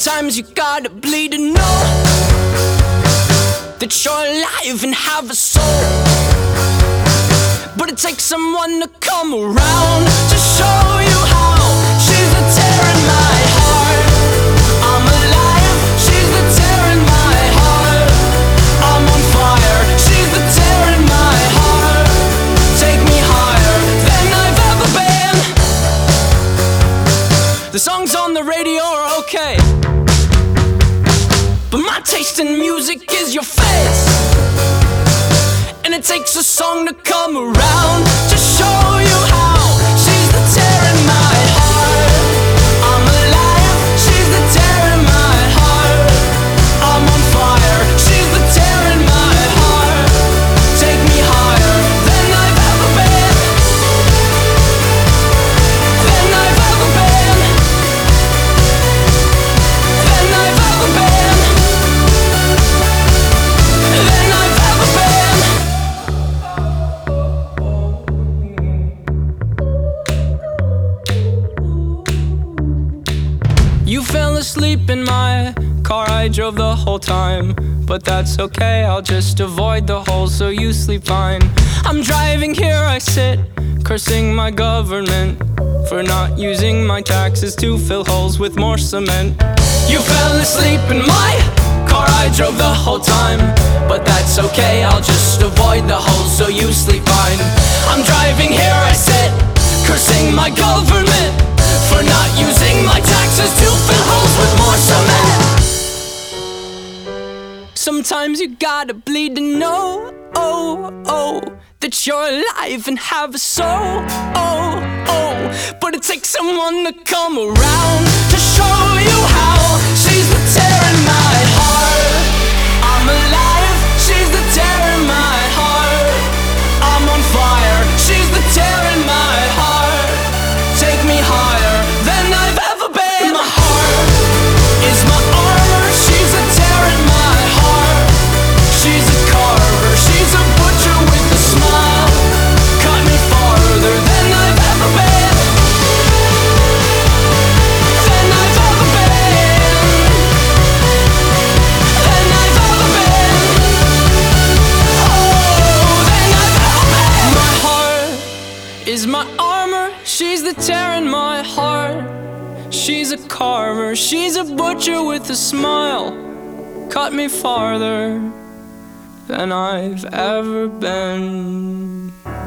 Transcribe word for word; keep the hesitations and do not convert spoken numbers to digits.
Sometimes you gotta bleed to know that you're alive and have a soul. But it takes someone to come around to show you how. She's the tear in my heart. I'm alive. She's the tear in my heart. I'm on fire. She's the tear in my heart. Take me higher than I've ever been. The songs on the radio are okay, but my taste in music is your face. And it takes a song to come around to show you how. She's the tear in my heart. I'm alive. She's the tear in my heart. I'm on fire. She's the tear in my heart. Take me higher than I've ever been. Than I've ever been. Than I've ever been. Than I've ever been. You fell asleep in my car, I drove the whole time. But that's okay, I'll just avoid the holes so you sleep fine. I'm driving here, I sit, cursing my government for not using my taxes to fill holes with more cement. You fell asleep in my car, I drove the whole time. But that's okay, I'll just avoid the holes so you sleep fine. I'm driving here, I sit, cursing my government for not using my taxes to fill holes with more cement. Sometimes you gotta bleed to know, oh, oh, that you're alive and have a soul, oh, oh. But it takes someone to come around to show you how. She's the tear in my heart. I'm alive. She's the tear in my heart. I'm on fire. She's the tear in my heart. Take me higher than I've ever been. My heart is my armor. She's a tear in my heart. She's a carver. She's a butcher with a smile. Cut me farther than I've ever been. Than I've ever been. Than I've ever been. Oh, than I've ever been. My heart is my armor. She's the tear in my heart. She's a carver. She's a butcher with a smile. Cut me farther than I've ever been.